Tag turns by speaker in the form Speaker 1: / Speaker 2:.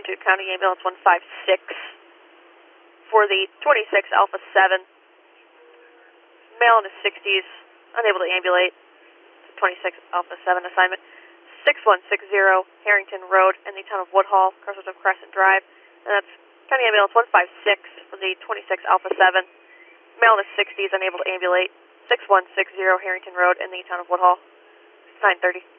Speaker 1: to County Ambulance 156 for the 26 Alpha 7, male in his 60s, unable to ambulate. 26 Alpha 7 assignment 6160 Harrington Road in the town of Woodhall, Cresswell Crescent Drive. And that's County Ambulance 156 for the 26 Alpha 7, male in his 60s, unable to ambulate. 6160 Harrington Road in the town of Woodhall. 9:30.